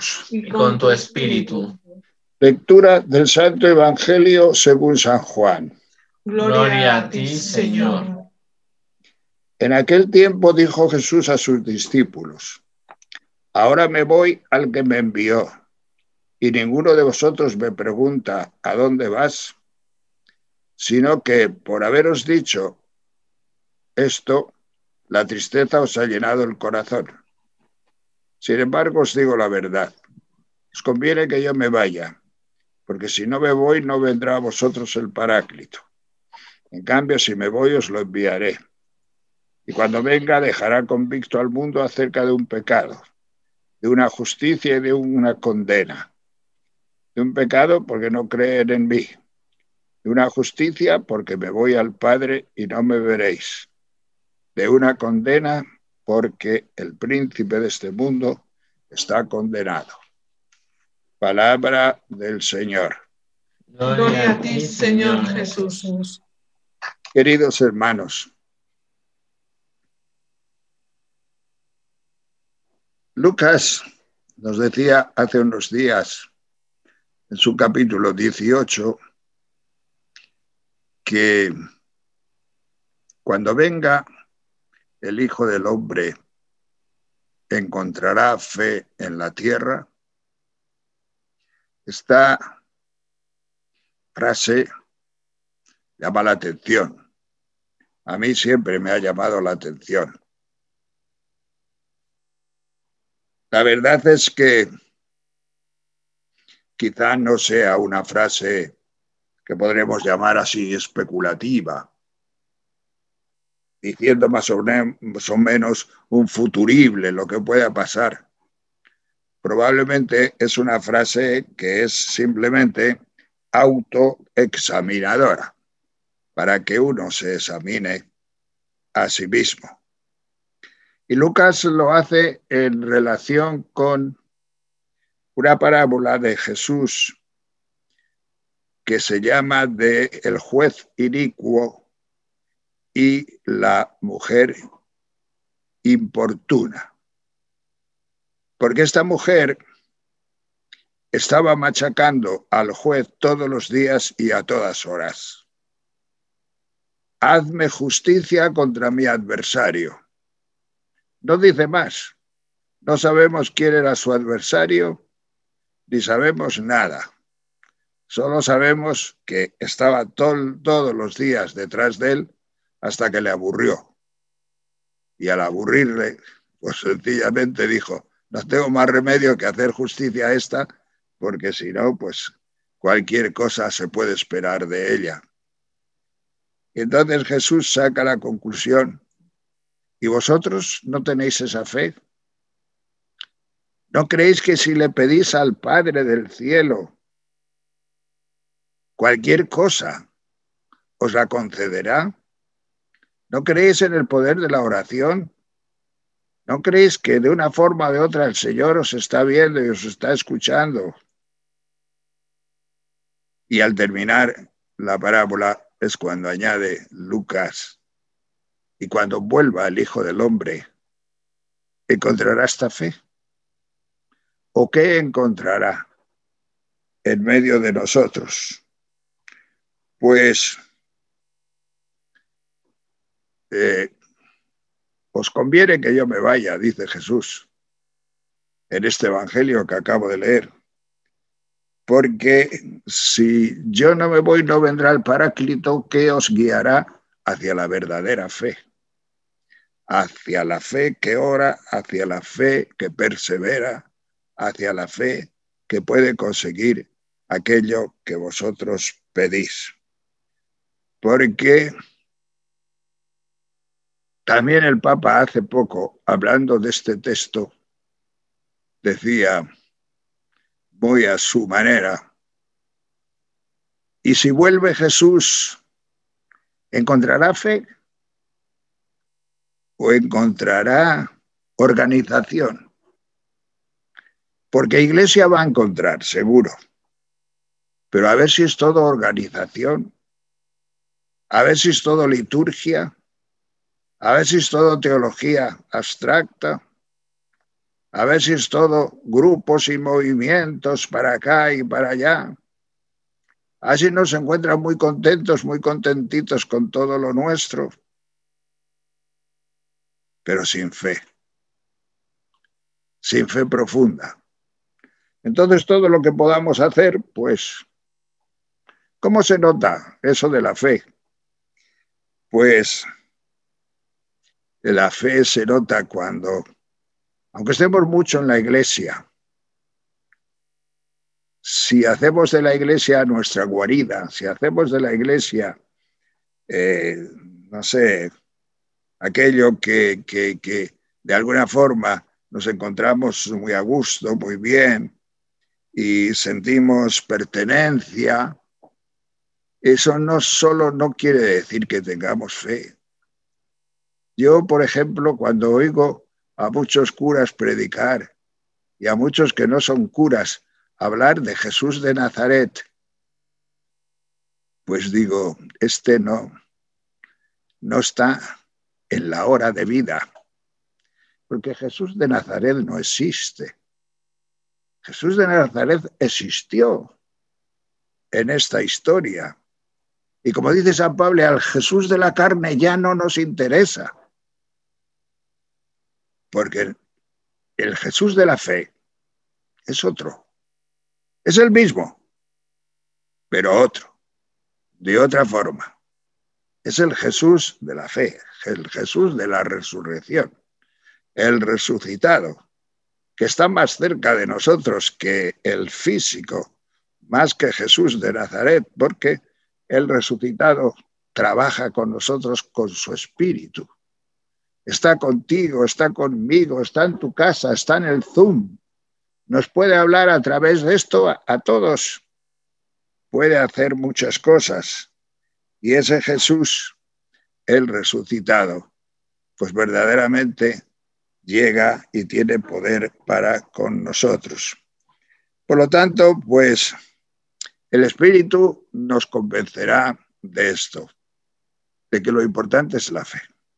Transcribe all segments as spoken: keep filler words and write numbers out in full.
y con tu espíritu. Lectura del Santo Evangelio según San Juan. Gloria a ti, Señor. En aquel tiempo dijo Jesús a sus discípulos: ahora me voy al que me envió, y ninguno de vosotros me pregunta ¿a dónde vas? Sino que por haberos dicho esto, la tristeza os ha llenado el corazón. Sin embargo, os digo la verdad. Os conviene que yo me vaya, porque si no me voy, no vendrá a vosotros el Paráclito. En cambio, si me voy, os lo enviaré. Y cuando venga, dejará convicto al mundo acerca de un pecado, de una justicia y de una condena. De un pecado porque no creen en mí. De una justicia porque me voy al Padre y no me veréis. De una condena porque el príncipe de este mundo está condenado. Palabra del Señor. Gloria a ti, Señor Jesús. Queridos hermanos, Lucas nos decía hace unos días en su capítulo dieciocho que cuando venga el Hijo del Hombre encontrará fe en la tierra. Esta frase llama la atención. A mí siempre me ha llamado la atención. La verdad es que quizá no sea una frase que podremos llamar así especulativa, diciendo más o, más o menos un futurible, lo que pueda pasar. Probablemente es una frase que es simplemente autoexaminadora, para que uno se examine a sí mismo. Y Lucas lo hace en relación con una parábola de Jesús que se llama de el juez inicuo y la mujer importuna. Porque esta mujer estaba machacando al juez todos los días y a todas horas. Hazme justicia contra mi adversario. No dice más. No sabemos quién era su adversario, ni sabemos nada. Solo sabemos que estaba todo, todos los días detrás de él hasta que le aburrió. Y al aburrirle, pues sencillamente dijo: no tengo más remedio que hacer justicia a esta, porque si no, pues cualquier cosa se puede esperar de ella. Y entonces Jesús saca la conclusión: ¿y vosotros no tenéis esa fe? ¿No creéis que si le pedís al Padre del cielo cualquier cosa, os la concederá? ¿No creéis en el poder de la oración? ¿No creéis que de una forma o de otra el Señor os está viendo y os está escuchando? Y al terminar la parábola es cuando añade Lucas: y cuando vuelva el Hijo del Hombre, ¿encontrará esta fe? ¿O qué encontrará en medio de nosotros? Pues eh, os conviene que yo me vaya, dice Jesús en este evangelio que acabo de leer, porque si yo no me voy, no vendrá el Paráclito que os guiará hacia la verdadera fe, hacia la fe que ora, hacia la fe que persevera, hacia la fe que puede conseguir aquello que vosotros pedís. Porque también el Papa hace poco, hablando de este texto, decía muy a su manera: y si vuelve Jesús, ¿encontrará fe o encontrará organización? Porque iglesia va a encontrar, seguro, pero a ver si es todo organización, a ver si es todo liturgia, a ver si es todo teología abstracta, A ver si es todo grupos y movimientos para acá y para allá. Así nos encuentran muy contentos, muy contentitos con todo lo nuestro, pero sin fe, sin fe profunda. Entonces todo lo que podamos hacer, pues, ¿cómo se nota eso de la fe? Pues la fe se nota cuando, aunque estemos mucho en la iglesia, si hacemos de la iglesia nuestra guarida, si hacemos de la iglesia, eh, no sé, aquello que, que, que de alguna forma nos encontramos muy a gusto, muy bien, y sentimos pertenencia, eso no solo no quiere decir que tengamos fe. Yo, por ejemplo, cuando oigo a muchos curas predicar y a muchos que no son curas hablar de Jesús de Nazaret, pues digo, este no, no está en la hora de vida, porque Jesús de Nazaret no existe. Jesús de Nazaret existió en esta historia. Y como dice San Pablo, al Jesús de la carne ya no nos interesa, porque el Jesús de la fe es otro. Es el mismo, pero otro, de otra forma. Es el Jesús de la fe, el Jesús de la resurrección, el resucitado, que está más cerca de nosotros que el físico, más que Jesús de Nazaret, porque el resucitado trabaja con nosotros con su espíritu. Está contigo, está conmigo, está en tu casa, está en el Zoom. Nos puede hablar a través de esto a, a todos. Puede hacer muchas cosas. Y ese Jesús, el resucitado, pues verdaderamente llega y tiene poder para con nosotros. Por lo tanto, pues el Espíritu nos convencerá de esto, de que lo importante es la fe.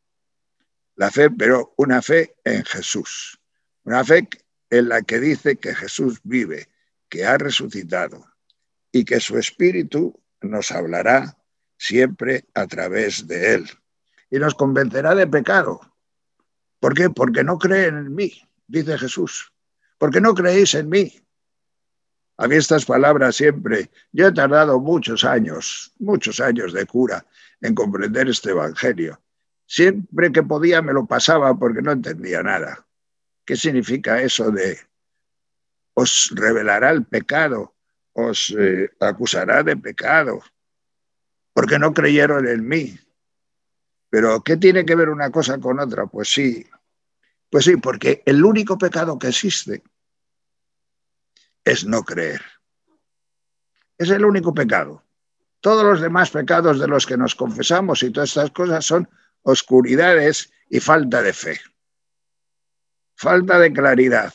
La fe, pero una fe en Jesús. Una fe en la que dice que Jesús vive, que ha resucitado y que su Espíritu nos hablará siempre a través de él. Y nos convencerá de pecado. ¿Por qué? Porque no creen en mí, dice Jesús. Porque no creéis en mí. A mí estas palabras siempre, yo he tardado muchos años, muchos años de cura en comprender este evangelio. Siempre que podía me lo pasaba porque no entendía nada. ¿Qué significa eso de os revelará el pecado, os eh, acusará de pecado, porque no creyeron en mí? ¿Pero qué tiene que ver una cosa con otra? Pues sí, pues sí, porque el único pecado que existe es no creer. Es el único pecado. Todos los demás pecados de los que nos confesamos y todas estas cosas son oscuridades y falta de fe. Falta de claridad.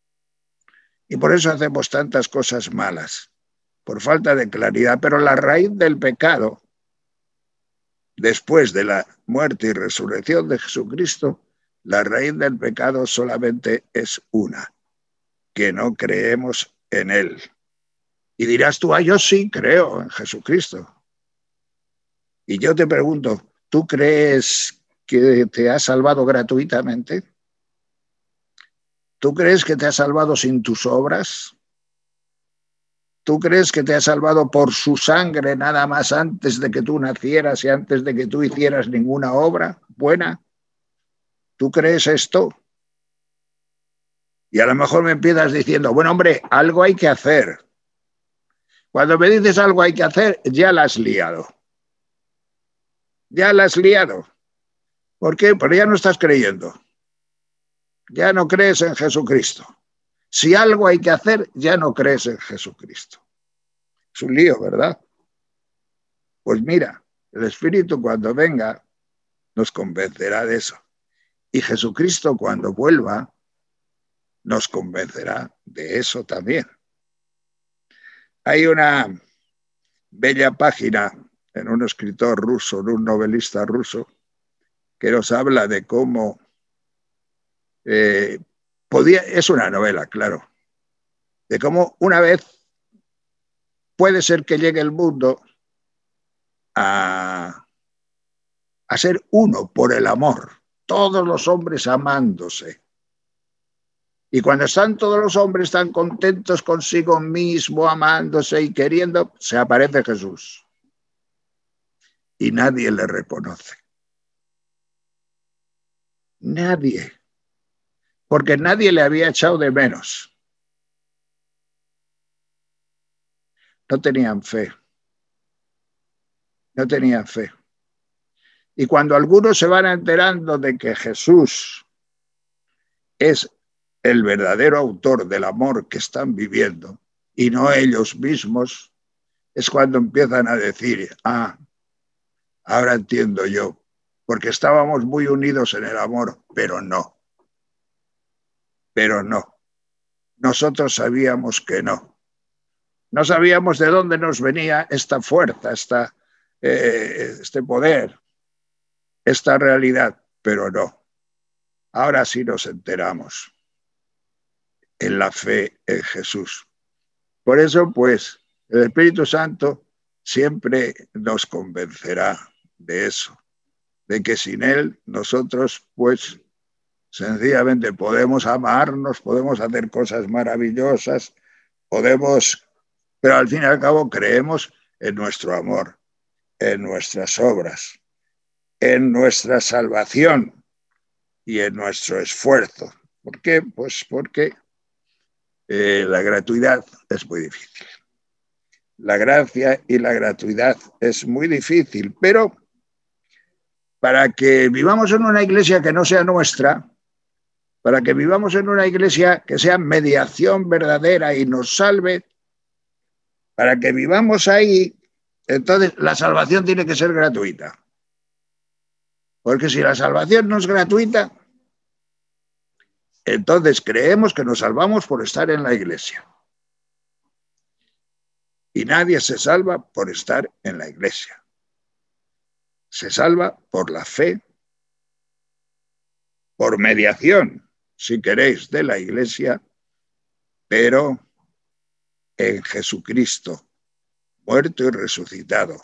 Y por eso hacemos tantas cosas malas, por falta de claridad. Pero la raíz del pecado, después de la muerte y resurrección de Jesucristo, la raíz del pecado solamente es una, que no creemos en él. Y dirás tú, ah, yo sí creo en Jesucristo. Y yo te pregunto, ¿tú crees que te ha salvado gratuitamente? ¿Tú crees que te ha salvado sin tus obras? ¿Tú crees que te ha salvado por su sangre nada más antes de que tú nacieras y antes de que tú hicieras ninguna obra buena? ¿Tú crees esto? Y a lo mejor me empiezas diciendo, bueno, hombre, algo hay que hacer. Cuando me dices algo hay que hacer, ya la has liado. Ya la has liado. ¿Por qué? Porque ya no estás creyendo. Ya no crees en Jesucristo. Si algo hay que hacer, ya no crees en Jesucristo. Es un lío, ¿verdad? Pues mira, el Espíritu cuando venga nos convencerá de eso. Y Jesucristo cuando vuelva nos convencerá de eso también. Hay una bella página en un escritor ruso, en un novelista ruso, que nos habla de cómo eh, podía, es una novela, claro, de cómo una vez puede ser que llegue el mundo a, a ser uno por el amor, todos los hombres amándose. Y cuando están todos los hombres tan contentos consigo mismo, amándose y queriendo, se aparece Jesús. Y nadie le reconoce. Nadie. Porque nadie le había echado de menos. No tenían fe. No tenían fe. Y cuando algunos se van enterando de que Jesús es el verdadero autor del amor que están viviendo y no ellos mismos, es cuando empiezan a decir, ah, ahora entiendo yo, porque estábamos muy unidos en el amor, pero no, pero no. Nosotros sabíamos que no. No sabíamos de dónde nos venía esta fuerza, esta, eh, este poder, esta realidad, pero no. Ahora sí nos enteramos en la fe en Jesús. Por eso, pues, el Espíritu Santo siempre nos convencerá de eso, de que sin Él nosotros, pues, sencillamente podemos amarnos, podemos hacer cosas maravillosas, podemos, pero al fin y al cabo creemos en nuestro amor, en nuestras obras, en nuestra salvación y en nuestro esfuerzo. ¿Por qué? Pues porque eh, la gratuidad es muy difícil. La gracia y la gratuidad es muy difícil, pero para que vivamos en una iglesia que no sea nuestra, para que vivamos en una iglesia que sea mediación verdadera y nos salve, para que vivamos ahí, entonces la salvación tiene que ser gratuita. Porque si la salvación no es gratuita, entonces creemos que nos salvamos por estar en la iglesia. Y nadie se salva por estar en la iglesia. Se salva por la fe, por mediación, si queréis, de la iglesia, pero en Jesucristo, muerto y resucitado.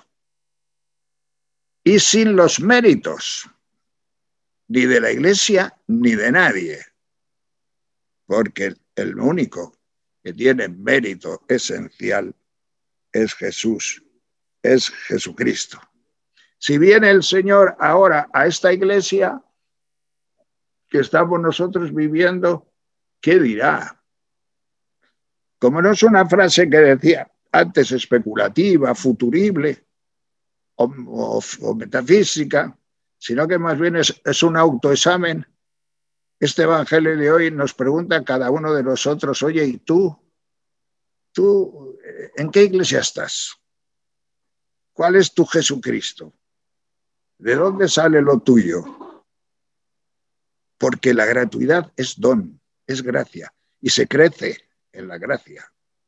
Y sin los méritos, ni de la iglesia, ni de nadie. Porque el único que tiene mérito esencial es Jesús, es Jesucristo. Si viene el Señor ahora a esta iglesia que estamos nosotros viviendo, ¿qué dirá? Como no es una frase que decía antes especulativa, futurible o, o, o metafísica, sino que más bien es, es un autoexamen. Este evangelio de hoy nos pregunta a cada uno de nosotros, oye, ¿y tú? ¿Tú en qué iglesia estás? ¿Cuál es tu Jesucristo? ¿De dónde sale lo tuyo? Porque la gratuidad es don, es gracia, y se crece en la gracia.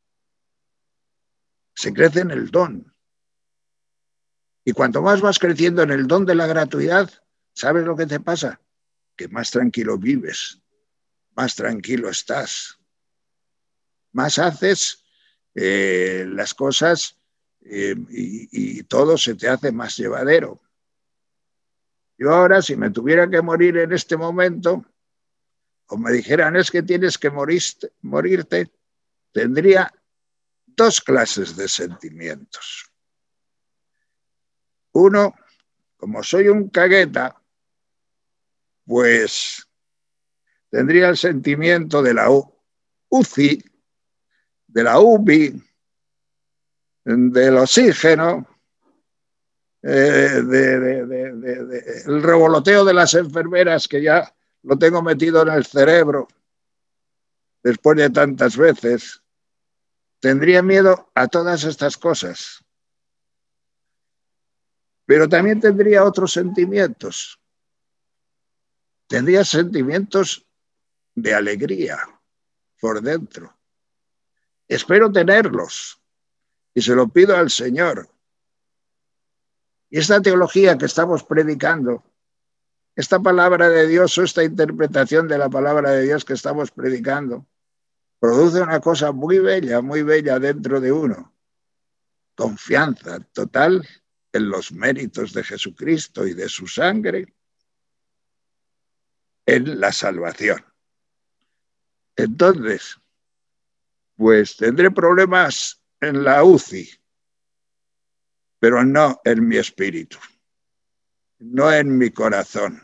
Se crece en el don. Y cuanto más vas creciendo en el don de la gratuidad, ¿sabes lo que te pasa? Que más tranquilo vives, más tranquilo estás, más haces eh, las cosas eh, y, y todo se te hace más llevadero. Yo ahora, si me tuviera que morir en este momento, o me dijeran es que tienes que morirte, morirte, tendría dos clases de sentimientos. Uno, como soy un cagueta, pues tendría el sentimiento de la U C I, de la U B I, del oxígeno, eh, de, de, de, de, de, el revoloteo de las enfermeras que ya lo tengo metido en el cerebro después de tantas veces. Tendría miedo a todas estas cosas. Pero también tendría otros sentimientos. Tendría sentimientos de alegría por dentro. Espero tenerlos y se lo pido al Señor. Y esta teología que estamos predicando esta palabra de Dios o esta interpretación de la palabra de Dios que estamos predicando produce una cosa muy bella, muy bella dentro de uno. Confianza total en los méritos de Jesucristo y de su sangre, en la salvación. Entonces, pues tendré problemas en la U C I, pero no en mi espíritu, no en mi corazón.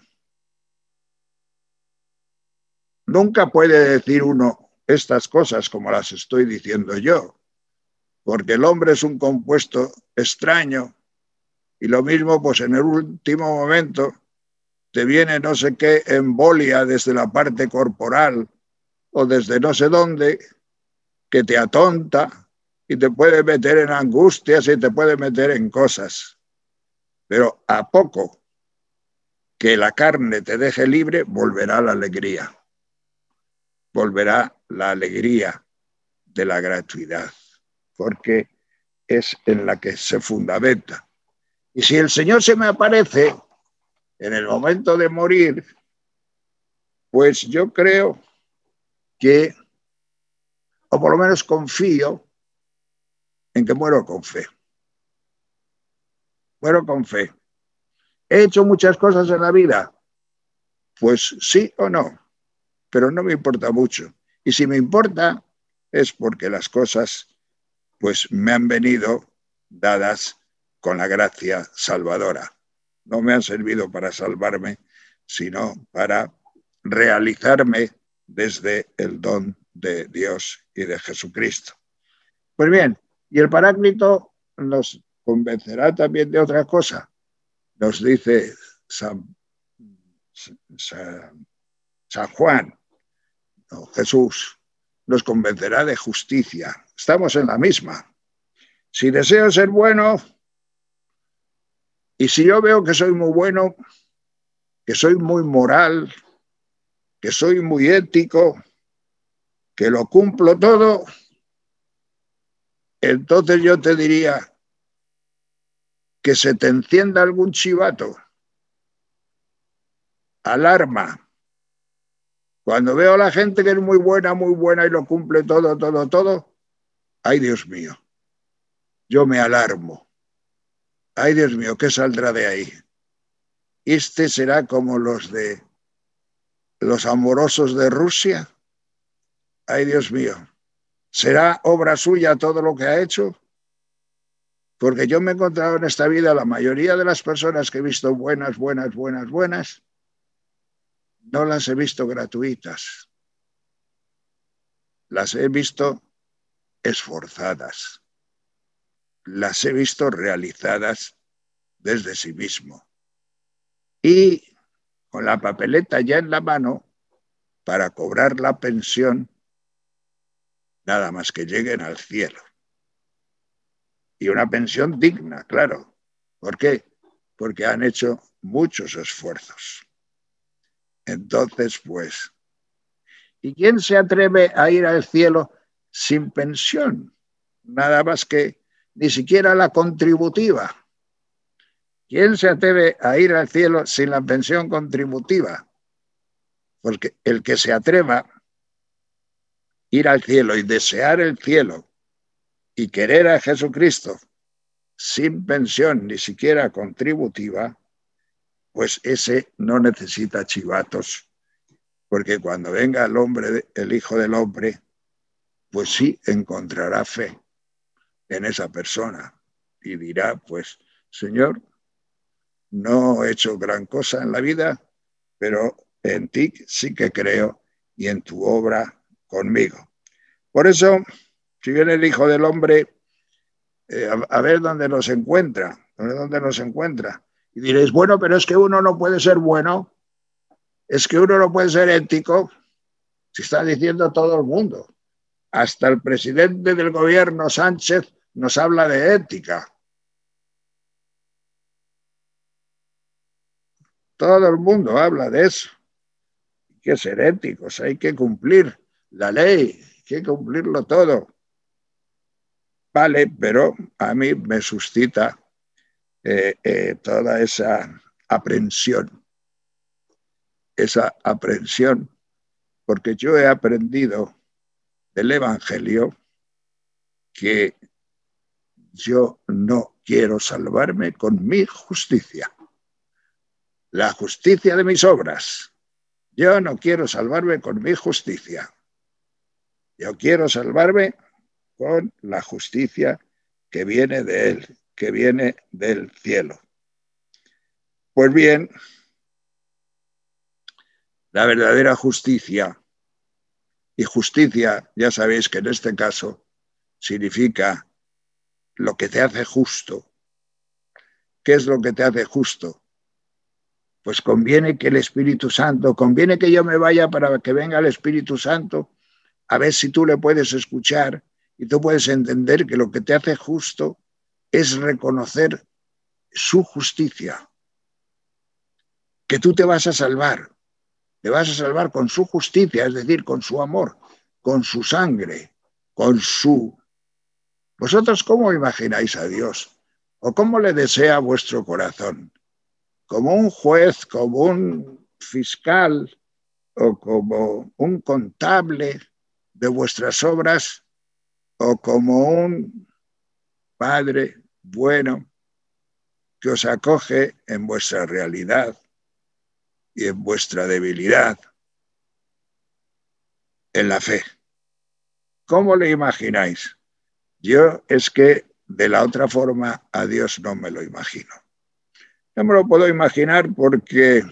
Nunca puede decir uno estas cosas como las estoy diciendo yo, porque el hombre es un compuesto extraño y lo mismo, pues en el último momento te viene no sé qué embolia desde la parte corporal o desde no sé dónde que te atonta y te puede meter en angustias y te puede meter en cosas. Pero a poco que la carne te deje libre, volverá la alegría. Volverá la alegría de la gratuidad, porque es en la que se fundamenta. Y si el Señor se me aparece en el momento de morir, pues yo creo que, o por lo menos confío, en que muero con fe. Muero con fe. ¿He hecho muchas cosas en la vida? Pues sí o no, pero no me importa mucho. Y si me importa, es porque las cosas pues me han venido dadas con la gracia salvadora. No me han servido para salvarme, sino para realizarme desde el don de Dios y de Jesucristo. Pues bien, y el Paráclito nos convencerá también de otra cosa. Nos dice San, San, San Juan, no, Jesús, nos convencerá de justicia. Estamos en la misma. Si deseo ser bueno, y si yo veo que soy muy bueno, que soy muy moral, que soy muy ético, que lo cumplo todo, entonces yo te diría que se te encienda algún chivato, alarma. Cuando veo a la gente que es muy buena, muy buena y lo cumple todo, todo, todo, ay Dios mío, yo me alarmo. Ay Dios mío, ¿qué saldrá de ahí? Este será como los de los amorosos de Rusia. Ay Dios mío, ¿será obra suya todo lo que ha hecho? Porque yo me he encontrado en esta vida, la mayoría de las personas que he visto buenas, buenas, buenas, buenas, no las he visto gratuitas. Las he visto esforzadas. Las he visto realizadas desde sí mismo. Y con la papeleta ya en la mano, para cobrar la pensión, nada más que lleguen al cielo. Y una pensión digna, claro. ¿Por qué? Porque han hecho muchos esfuerzos. Entonces, pues, ¿y quién se atreve a ir al cielo sin pensión? Nada más que ni siquiera la contributiva. ¿Quién se atreve a ir al cielo sin la pensión contributiva? Porque el que se atreva a ir al cielo y desear el cielo y querer a Jesucristo sin pensión ni siquiera contributiva, pues ese no necesita chivatos, porque cuando venga el hombre, el Hijo del Hombre, pues sí encontrará fe en esa persona y dirá, pues, Señor, no he hecho gran cosa en la vida, pero en ti sí que creo y en tu obra conmigo. Por eso, si viene el Hijo del Hombre, eh, a, a ver dónde nos encuentra, a ver dónde nos encuentra. Y diréis, bueno, pero es que uno no puede ser bueno, es que uno no puede ser ético, si está diciendo todo el mundo. Hasta el presidente del gobierno, Sánchez, nos habla de ética. Todo el mundo habla de eso. Hay que ser éticos, hay que cumplir la ley, hay que cumplirlo todo. Vale, pero a mí me suscita eh, eh, toda esa aprensión. esa aprensión, porque yo he aprendido del Evangelio que yo no quiero salvarme con mi justicia, la justicia de mis obras. Yo no quiero salvarme con mi justicia. Yo quiero salvarme con la justicia que viene de Él, que viene del cielo. Pues bien, la verdadera justicia, y justicia, ya sabéis que en este caso significa lo que te hace justo. ¿Qué es lo que te hace justo? Pues conviene que el Espíritu Santo, conviene que yo me vaya para que venga el Espíritu Santo, a ver si tú le puedes escuchar y tú puedes entender que lo que te hace justo es reconocer su justicia, que tú te vas a salvar, te vas a salvar con su justicia, es decir, con su amor, con su sangre, con su... ¿Vosotros cómo imagináis a Dios? ¿O cómo le desea vuestro corazón? ¿Como un juez, como un fiscal o como un contable de vuestras obras o como un padre bueno que os acoge en vuestra realidad y en vuestra debilidad, en la fe? ¿Cómo le imagináis? Yo es que de la otra forma a Dios no me lo imagino. No me lo puedo imaginar porque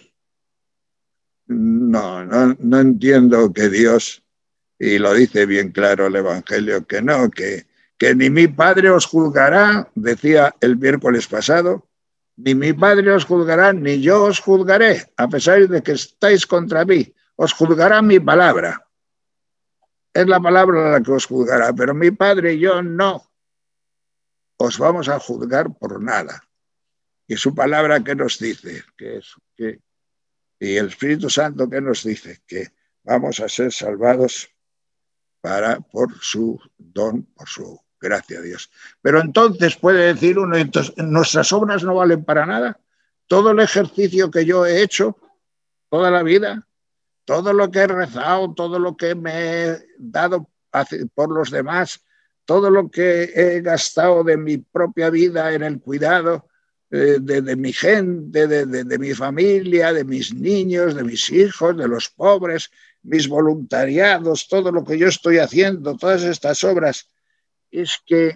no, no, no entiendo que Dios, y lo dice bien claro el Evangelio, que no, que, que ni mi Padre os juzgará, decía el miércoles pasado, ni mi Padre os juzgará, ni yo os juzgaré, a pesar de que estáis contra mí, os juzgará mi palabra. Es la palabra la que os juzgará, pero mi Padre y yo no os vamos a juzgar por nada. Y su palabra, ¿qué nos dice? Que es, que, y el Espíritu Santo, ¿qué nos dice? Que vamos a ser salvados para, por su don, por su gracia a Dios. Pero entonces puede decir uno, entonces, ¿nuestras obras no valen para nada? Todo el ejercicio que yo he hecho toda la vida, todo lo que he rezado, todo lo que me he dado por los demás, todo lo que he gastado de mi propia vida en el cuidado de, de, de mi gente, de, de, de mi familia, de mis niños, de mis hijos, de los pobres, mis voluntariados, todo lo que yo estoy haciendo, todas estas obras, es que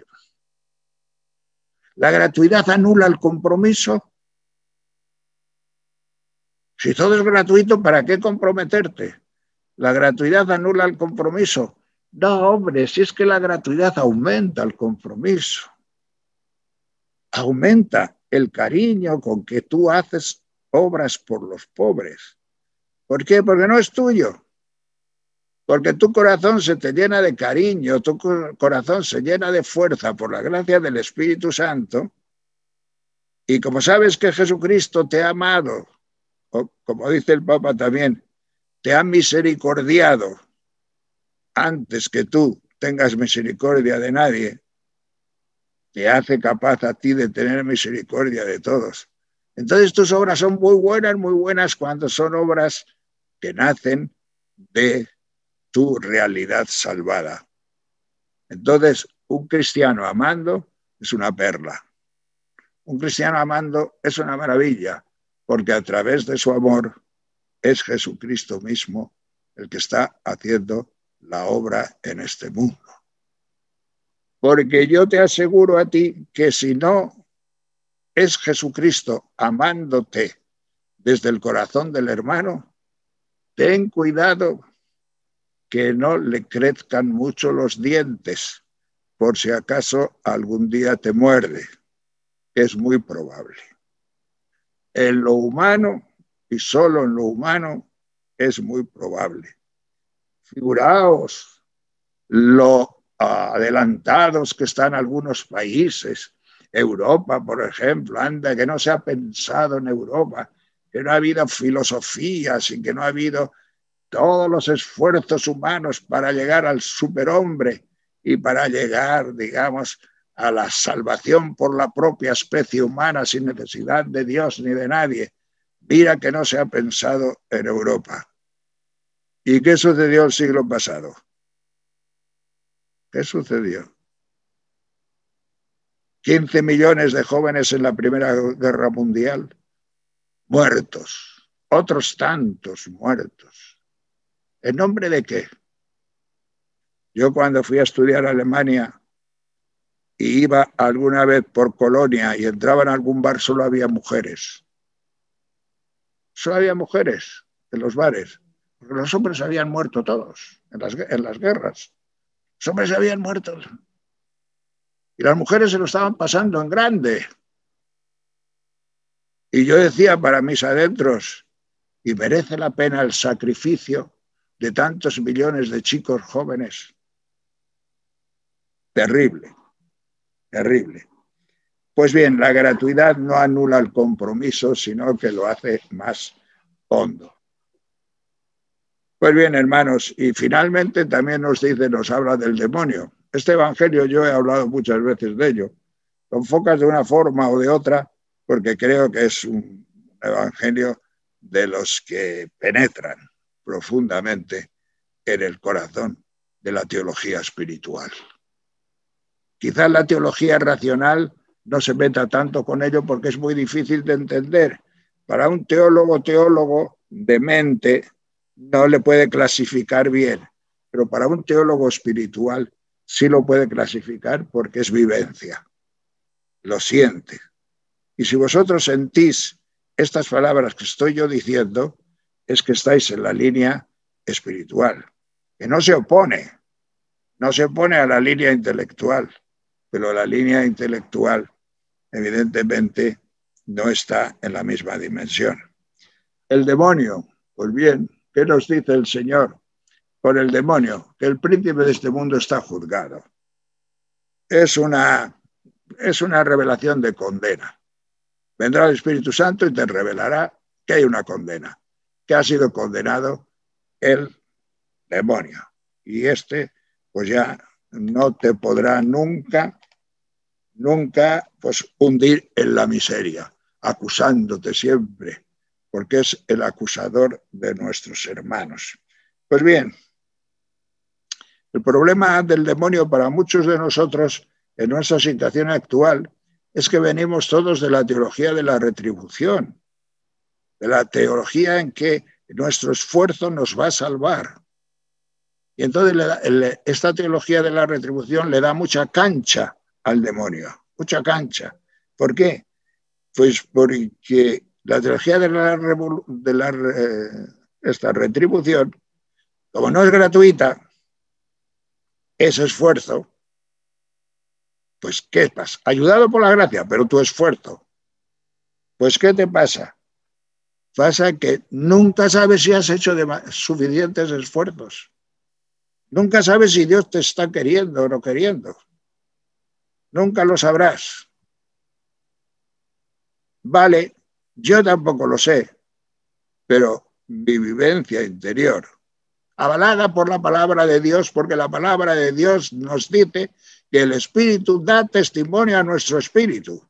la gratuidad anula el compromiso. Si todo es gratuito, ¿para qué comprometerte? La gratuidad anula el compromiso. No, hombre, si es que la gratuidad aumenta el compromiso. Aumenta el cariño con que tú haces obras por los pobres. ¿Por qué? Porque no es tuyo. Porque tu corazón se te llena de cariño, tu corazón se llena de fuerza por la gracia del Espíritu Santo. Y como sabes que Jesucristo te ha amado, o como dice el Papa también, te ha misericordiado antes que tú tengas misericordia de nadie, te hace capaz a ti de tener misericordia de todos. Entonces tus obras son muy buenas, muy buenas cuando son obras que nacen de tu realidad salvada. Entonces, un cristiano amando es una perla. Un cristiano amando es una maravilla, porque a través de su amor es Jesucristo mismo el que está haciendo la obra en este mundo. Porque yo te aseguro a ti que si no es Jesucristo amándote desde el corazón del hermano, ten cuidado que no le crezcan mucho los dientes, por si acaso algún día te muerde, que es muy probable. En lo humano, y solo en lo humano, es muy probable. Figuraos lo adelantados que están algunos países. Europa, por ejemplo, anda, que no se ha pensado en Europa, que no ha habido filosofías y que no ha habido todos los esfuerzos humanos para llegar al superhombre y para llegar, digamos, a la salvación por la propia especie humana sin necesidad de Dios ni de nadie. Mira que no se ha pensado en Europa. ¿Y qué sucedió el siglo pasado? ¿Qué sucedió? quince millones de jóvenes en la Primera Guerra Mundial muertos, otros tantos muertos. ¿En nombre de qué? Yo cuando fui a estudiar a Alemania y iba alguna vez por Colonia y entraba en algún bar, solo había mujeres. Solo había mujeres en los bares, porque los hombres habían muerto todos en las, en las guerras. Los hombres habían muerto. Y las mujeres se lo estaban pasando en grande. Y yo decía para mis adentros, ¿y merece la pena el sacrificio de tantos millones de chicos jóvenes? Terrible, terrible. Pues bien, la gratuidad no anula el compromiso, sino que lo hace más hondo. Pues bien, hermanos, y finalmente también nos dice, nos habla del demonio. Este evangelio yo he hablado muchas veces de ello. Lo enfocas de una forma o de otra, porque creo que es un evangelio de los que penetran profundamente en el corazón de la teología espiritual. Quizás la teología racional no se meta tanto con ello porque es muy difícil de entender. Para un teólogo, teólogo de mente, no le puede clasificar bien, pero para un teólogo espiritual sí lo puede clasificar porque es vivencia, lo siente. Y si vosotros sentís estas palabras que estoy yo diciendo, es que estáis en la línea espiritual, que no se opone, no se opone a la línea intelectual, pero la línea intelectual evidentemente no está en la misma dimensión. El demonio, pues bien, ¿qué nos dice el Señor con el demonio? Que el príncipe de este mundo está juzgado. Es una, es una revelación de condena. Vendrá el Espíritu Santo y te revelará que hay una condena, que ha sido condenado el demonio. Y este, pues ya no te podrá nunca, nunca, pues hundir en la miseria, acusándote siempre, porque es el acusador de nuestros hermanos. Pues bien, el problema del demonio para muchos de nosotros en nuestra situación actual es que venimos todos de la teología de la retribución, de la teología en que nuestro esfuerzo nos va a salvar. Y entonces le da, le, esta teología de la retribución le da mucha cancha al demonio, mucha cancha. ¿Por qué? Pues porque la teología de la, de la eh, esta retribución, como no es gratuita, ese esfuerzo, pues ¿qué pasa? Ayudado por la gracia, pero tu esfuerzo, pues ¿qué te pasa? Pasa que nunca sabes si has hecho suficientes esfuerzos. Nunca sabes si Dios te está queriendo o no queriendo. Nunca lo sabrás. Vale, yo tampoco lo sé, pero mi vivencia interior, avalada por la palabra de Dios, porque la palabra de Dios nos dice que el Espíritu da testimonio a nuestro espíritu.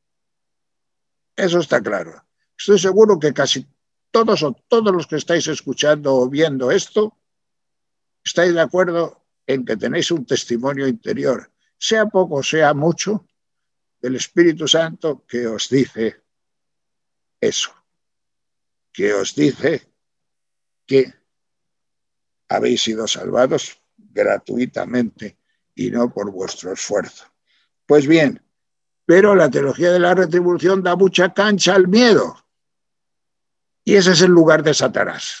Eso está claro. Estoy seguro que casi todos o todos los que estáis escuchando o viendo esto, estáis de acuerdo en que tenéis un testimonio interior, sea poco, sea mucho, del Espíritu Santo que os dice eso, que os dice que habéis sido salvados gratuitamente y no por vuestro esfuerzo. Pues bien, pero la teología de la retribución da mucha cancha al miedo. Y ese es el lugar de Satanás.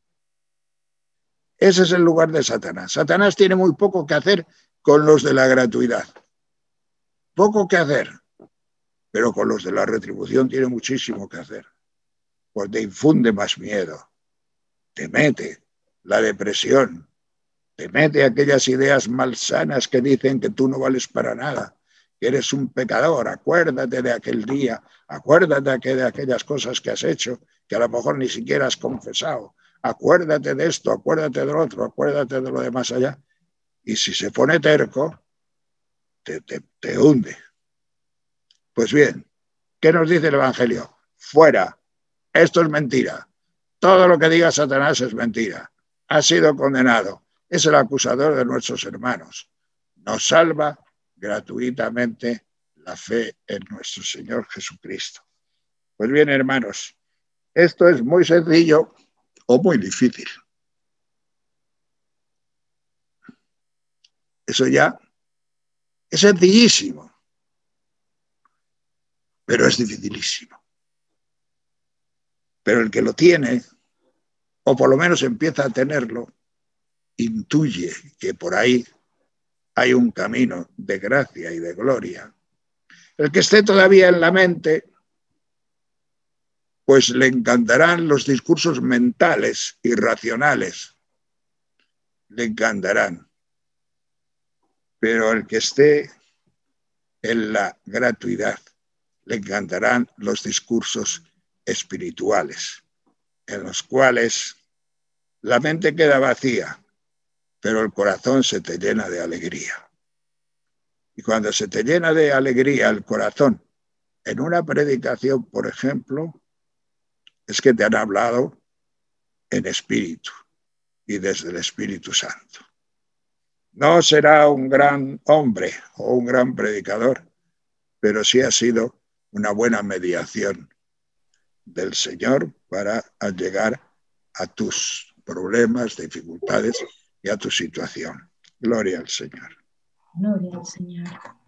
Ese es el lugar de Satanás. Satanás tiene muy poco que hacer con los de la gratuidad. Poco que hacer. Pero con los de la retribución tiene muchísimo que hacer. Pues te infunde más miedo. Te mete la depresión. Te mete aquellas ideas malsanas que dicen que tú no vales para nada, que eres un pecador. Acuérdate de aquel día. Acuérdate de aquellas cosas que has hecho, que a lo mejor ni siquiera has confesado. Acuérdate de esto, acuérdate de lo otro, acuérdate de lo de más allá. Y si se pone terco, te, te, te hunde. Pues bien, ¿qué nos dice el Evangelio? Fuera, esto es mentira. Todo lo que diga Satanás es mentira. Ha sido condenado. Es el acusador de nuestros hermanos. Nos salva gratuitamente la fe en nuestro Señor Jesucristo. Pues bien, hermanos, esto es muy sencillo o muy difícil. Eso ya es sencillísimo, pero es dificilísimo. Pero el que lo tiene, o por lo menos empieza a tenerlo, intuye que por ahí hay un camino de gracia y de gloria. El que esté todavía en la mente, pues le encantarán los discursos mentales y racionales. Le encantarán. Pero el que esté en la gratuidad, le encantarán los discursos espirituales, en los cuales la mente queda vacía, pero el corazón se te llena de alegría. Y cuando se te llena de alegría el corazón, en una predicación, por ejemplo, es que te han hablado en espíritu y desde el Espíritu Santo. No será un gran hombre o un gran predicador, pero sí ha sido una buena mediación del Señor para llegar a tus problemas, dificultades y a tu situación. Gloria al Señor. Gloria al Señor.